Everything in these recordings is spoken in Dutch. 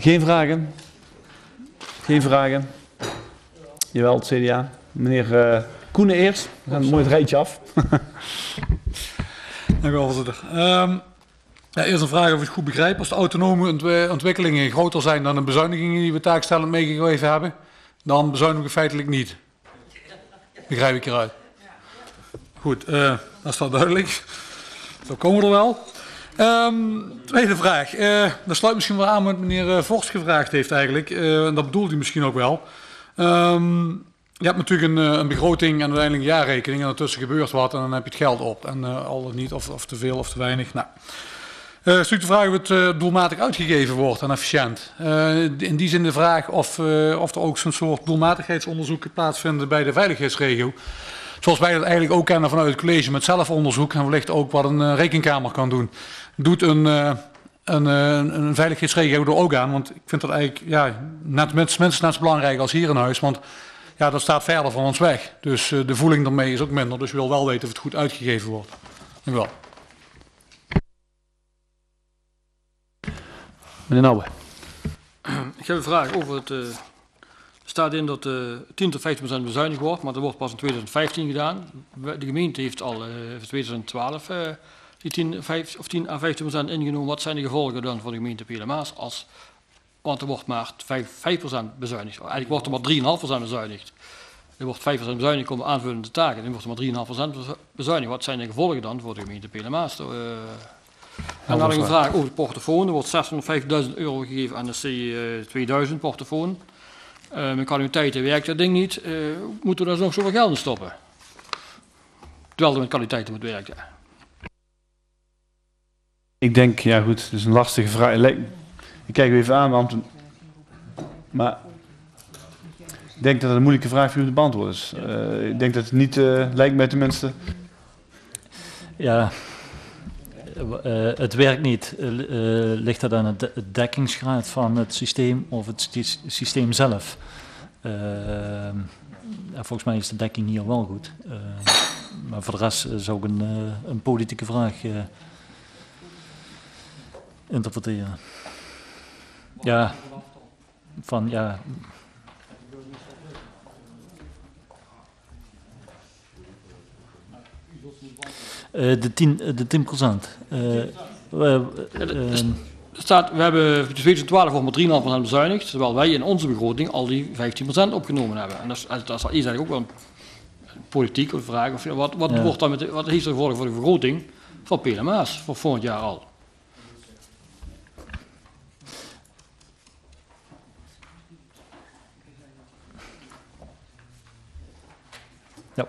Geen vragen? Geen vragen? Jawel, het CDA. Meneer Koenen eerst. We gaan mooi het rijtje af. Dank u wel, voorzitter. Ja, eerst een vraag of ik het goed begrijp. Als de autonome ontwikkelingen groter zijn dan de bezuinigingen die we taakstellend meegegeven hebben, dan bezuinigen we feitelijk niet. Begrijp ik eruit. Goed, dat is wel duidelijk. Zo komen we er wel. Tweede vraag. Dat sluit misschien wel aan wat meneer Vorst gevraagd heeft eigenlijk. En dat bedoelt hij misschien ook wel. Je hebt natuurlijk een begroting en uiteindelijk een jaarrekening. En daartussen gebeurt wat en dan heb je het geld op. En al of niet, of te veel of te weinig. Nou. Het is natuurlijk de vraag of het doelmatig uitgegeven wordt en efficiënt. In die zin de vraag of er ook zo'n soort doelmatigheidsonderzoeken plaatsvinden bij de veiligheidsregio. Zoals wij dat eigenlijk ook kennen vanuit het college met zelfonderzoek en wellicht ook wat een rekenkamer kan doen. Doet een veiligheidsregio er ook aan, want ik vind dat eigenlijk minstens net zo belangrijk als hier in huis, want ja, dat staat verder van ons weg. Dus de voeling daarmee is ook minder, dus je wil wel weten of het goed uitgegeven wordt. Dank u wel. Meneer Nouwen. Ik heb een vraag over het... Er staat in dat 10 tot 15% bezuinigd wordt, maar dat wordt pas in 2015 gedaan. De gemeente heeft al voor 2012 die 10 à 15% ingenomen. Wat zijn de gevolgen dan voor de gemeente Pelemaas? Want er wordt maar 5% bezuinigd. Eigenlijk wordt er maar 3,5% bezuinigd. Er wordt 5% bezuinigd om aanvullende taken. Dan wordt er maar 3,5% bezuinigd. Wat zijn de gevolgen dan voor de gemeente Pelemaas? En dan had ik een vraag over de portofoon. Er wordt 650.000 euro gegeven aan de C2000 portofoon. Met kwaliteiten werkt dat ding niet. Moeten we daar nog zoveel geld in stoppen? Terwijl er met kwaliteiten moet werken. Ik denk, ja goed, het is een lastige vraag. Ik kijk u even aan, maar ik denk dat het een moeilijke vraag voor u te beantwoorden is. Ik denk dat het niet lijkt mij tenminste. Ja, het werkt niet. Ligt dat aan het dekkingsgraad van het systeem of het systeem zelf? Volgens mij is de dekking hier wel goed. Maar voor de rest zou ik een politieke vraag interpreteren. Ja, van ja. De 10%. We hebben in 2012 nog maar 3,5% bezuinigd, terwijl wij in onze begroting al die 15% opgenomen hebben. En dat is eigenlijk ook wel een politieke vraag. Of, wat heeft er gevolgen voor de begroting van Pelemaas voor volgend jaar al? Ja.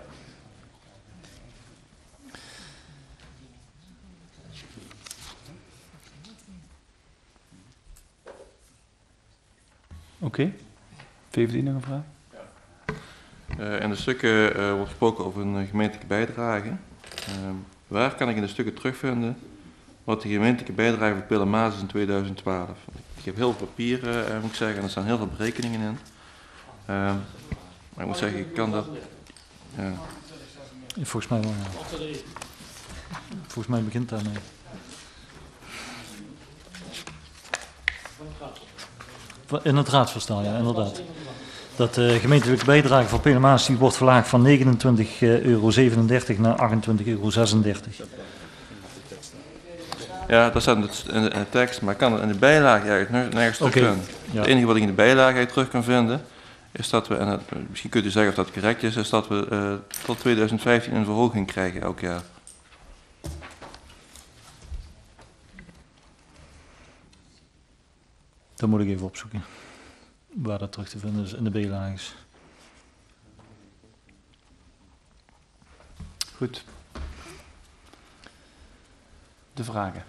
Oké. VVD nog een vraag? In de stukken wordt gesproken over een gemeentelijke bijdrage. Waar kan ik in de stukken terugvinden wat de gemeentelijke bijdrage voor Pelemaas is in 2012? Ik heb heel veel papieren, moet ik zeggen, en er staan heel veel berekeningen in. Maar ik moet zeggen, ik kan dat... Volgens mij wel, ja. Volgens mij begint daarmee. In het raadsvoorstel, ja, inderdaad. Dat de gemeentelijke bijdrage voor Pelemaas die wordt verlaagd van €29,37 naar €28,36. Ja, dat staat in de tekst, maar ik kan het in de bijlage eigenlijk nergens terugvinden. Ja. Het enige wat ik in de bijlage terug kan vinden, is dat we, en misschien kunt u zeggen of dat correct is dat we tot 2015 een verhoging krijgen elk jaar. Dat moet ik even opzoeken. Waar dat terug te vinden is in de bijlages. Goed. De vragen.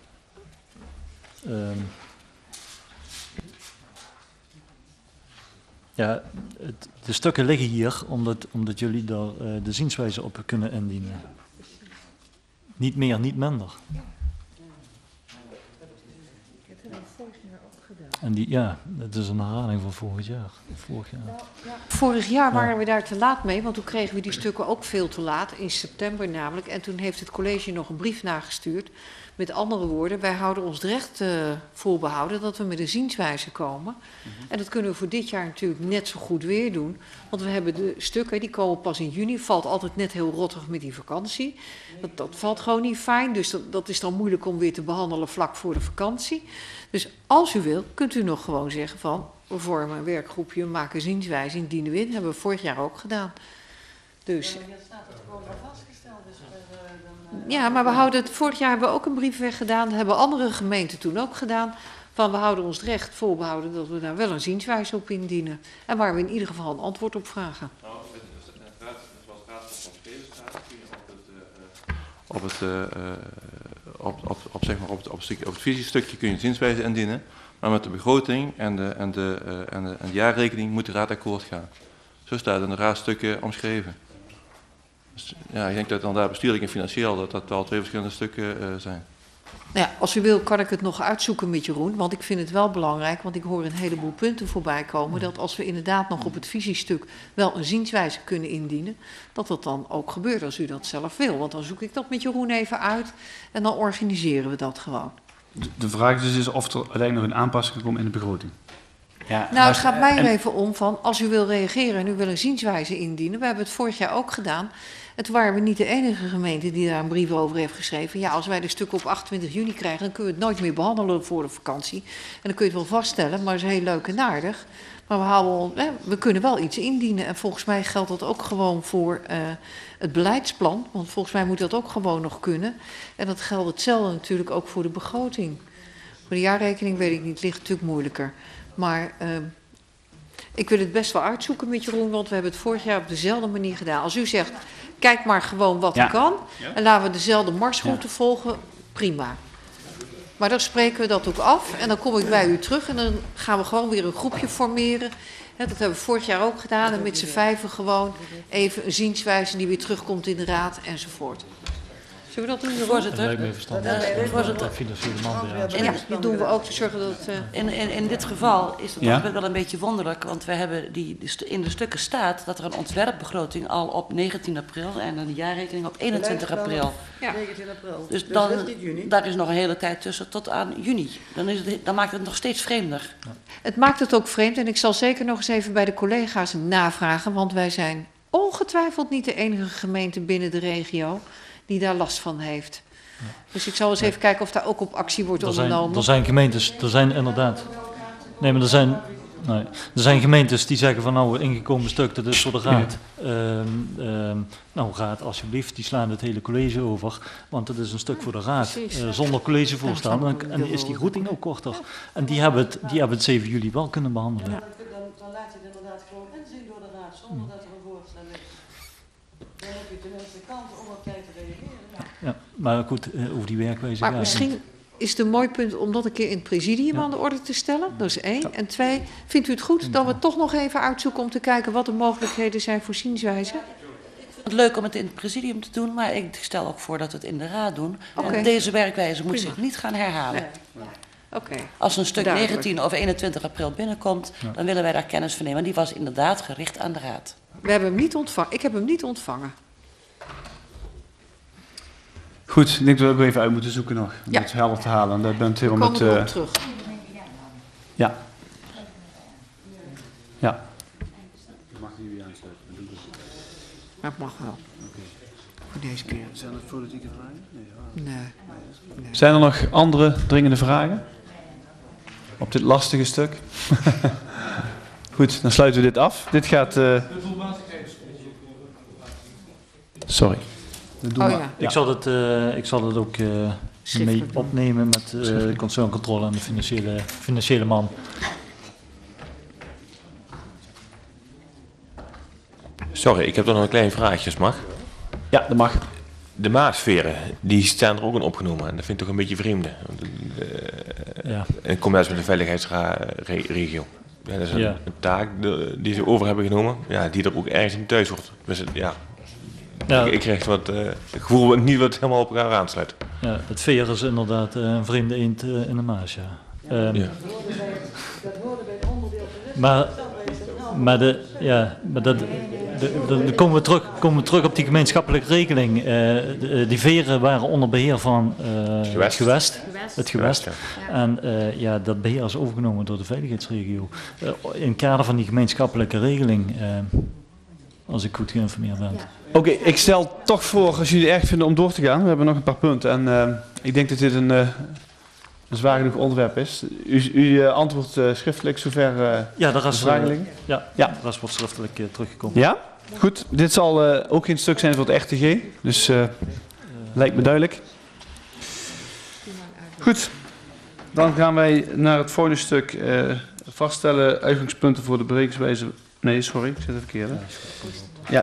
Ja, de stukken liggen hier omdat jullie daar de zienswijze op kunnen indienen. Niet meer, niet minder. En het is een herhaling van vorig jaar. Vorig jaar waren we daar te laat mee, want toen kregen we die stukken ook veel te laat, in september namelijk. En toen heeft het college nog een brief nagestuurd. Met andere woorden, wij houden ons het recht voorbehouden dat we met een zienswijze komen. En dat kunnen we voor dit jaar natuurlijk net zo goed weer doen. Want we hebben de stukken, die komen pas in juni. Valt altijd net heel rottig met die vakantie. Dat valt gewoon niet fijn, dus dat is dan moeilijk om weer te behandelen vlak voor de vakantie. Dus als u wil, kunt u nog gewoon zeggen van, we vormen een werkgroepje, we maken zienswijze, indienen we in. Dat hebben we vorig jaar ook gedaan. Dus... Ja, maar we houden het. Vorig jaar hebben we ook een brief weggedaan. Dat hebben andere gemeenten toen ook gedaan. Van we houden ons het recht voorbehouden dat we daar wel een zienswijze op indienen. En waar we in ieder geval een antwoord op vragen. Nou, zoals de Raad van Spelen staat, kun je op het visiestukje kun je een zienswijze indienen. Maar met de begroting en de jaarrekening moet de Raad akkoord gaan. Zo staat in de raadstukken omschreven. Dus, ja, ik denk dat dan daar bestuurlijk en financieel dat wel twee verschillende stukken zijn. Nou ja, als u wil kan ik het nog uitzoeken met Jeroen, want ik vind het wel belangrijk, want ik hoor een heleboel punten voorbij komen, dat als we inderdaad nog op het visiestuk wel een zienswijze kunnen indienen, dat dat dan ook gebeurt als u dat zelf wil. Want dan zoek ik dat met Jeroen even uit en dan organiseren we dat gewoon. De vraag dus is of er uiteindelijk nog een aanpassing komt in de begroting. Ja, nou, het gaat mij er even om van, als u wil reageren en u wil een zienswijze indienen, we hebben het vorig jaar ook gedaan. En toen waren we niet de enige gemeente die daar een brief over heeft geschreven. Ja, als wij de stukken op 28 juni krijgen, dan kunnen we het nooit meer behandelen voor de vakantie. En dan kun je het wel vaststellen, maar het is heel leuk en aardig. Maar we kunnen wel iets indienen. En volgens mij geldt dat ook gewoon voor het beleidsplan. Want volgens mij moet dat ook gewoon nog kunnen. En dat geldt hetzelfde natuurlijk ook voor de begroting. Voor de jaarrekening weet ik niet, het ligt natuurlijk moeilijker. Maar ik wil het best wel uitzoeken met Jeroen, want we hebben het vorig jaar op dezelfde manier gedaan. Als u zegt, kijk maar gewoon wat er kan en laten we dezelfde marsroute volgen, prima. Maar dan spreken we dat ook af en dan kom ik bij u terug en dan gaan we gewoon weer een groepje formeren. Dat hebben we vorig jaar ook gedaan en met z'n vijven gewoon even een zienswijze die weer terugkomt in de raad enzovoort. Zullen we dat doen, voorzitter? Dat lijkt me verstandig. Voorzitter. Ja, dat doen we ook te zorgen dat... In dit geval is het toch wel een beetje wonderlijk, want we hebben in de stukken staat dat er een ontwerpbegroting al op 19 april en een jaarrekening op 21 april. Ja. 19 april. Dus dan, daar is nog een hele tijd tussen tot aan juni. Dan maakt het nog steeds vreemder. Ja. Het maakt het ook vreemd en ik zal zeker nog eens even bij de collega's navragen, want wij zijn ongetwijfeld niet de enige gemeente binnen de regio die daar last van heeft. Ja. Dus ik zal eens even kijken of daar ook op actie wordt ondernomen. Er zijn gemeentes, er zijn inderdaad... Nee, maar er zijn gemeentes die zeggen van nou, ingekomen stuk, dat is voor de raad. Nou, raad alsjeblieft, die slaan het hele college over, want het is een stuk voor de raad. Zonder collegevoorstel. En is die groeting ook korter. En die hebben het 7 juli wel kunnen behandelen. Ja. Dan laat je het inderdaad gewoon inzien door de raad, zonder dat er een voorstel ligt. Dan heb je tenminste kans om op tijd te reageren. Ja, maar goed, over die werkwijze... Maar misschien is het een mooi punt om dat een keer in het presidium aan de orde te stellen. Dat is 1. Ja. En 2, vindt u het goed dat we toch nog even uitzoeken om te kijken wat de mogelijkheden zijn voor zienswijze? Ik vind het leuk om het in het presidium te doen, maar ik stel ook voor dat we het in de raad doen. Okay. Deze werkwijze moet zich niet gaan herhalen. Nee. Okay. Als een stuk 19 of 21 april binnenkomt, dan willen wij daar kennis van nemen. Die was inderdaad gericht aan de raad. We hebben hem niet ontvangen. Ik heb hem niet ontvangen. Goed, ik denk dat we ook even uit moeten zoeken nog. Om het helder te halen. Daar bent u helemaal met... terug. Ja. Ja. Dat mag niet weer aansluiten. Maar het mag wel. Okay. Voor deze keer. Zijn er politieke vragen? Nee. Zijn er nog andere dringende vragen? Op dit lastige stuk? Goed, dan sluiten we dit af. Dit gaat... Sorry. Ik zal het ook mee opnemen met de concerncontrole en de financiële man. Sorry, ik heb nog een klein vraagje, mag? Ja, dat mag. De Maasveren, die staan er ook in opgenomen. En dat vind ik toch een beetje vreemd. In combinatie met de veiligheidsregio. Ja, dat is een taak die ze over hebben genomen, die er ook ergens in thuis wordt. Dus, ik krijg het gevoel niet wat helemaal op elkaar aansluit. Ja, het veer is inderdaad een vreemde eend in de maas, Dan komen we terug op die gemeenschappelijke regeling. Die veren waren onder beheer van het gewest. En dat beheer is overgenomen door de veiligheidsregio. In het kader van die gemeenschappelijke regeling, als ik goed geïnformeerd ben. Ja. Oké, ik stel toch voor, als jullie het erg vinden om door te gaan. We hebben nog een paar punten en ik denk dat dit een zwaar genoeg onderwerp is. U antwoordt schriftelijk zover de vragen liggen? Ja, de rest wordt schriftelijk teruggekomen. Ja? Goed. Dit zal ook geen stuk zijn voor het RTG, dus lijkt me duidelijk. Goed. Dan gaan wij naar het volgende stuk. Vaststellen uitgangspunten voor de berekeningswijze. Nee, sorry, ik zit even verkeerd.